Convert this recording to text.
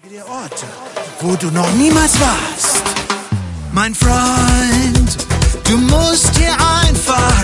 Der Orte, wo du noch niemals warst. Mein Freund, du musst hier einfach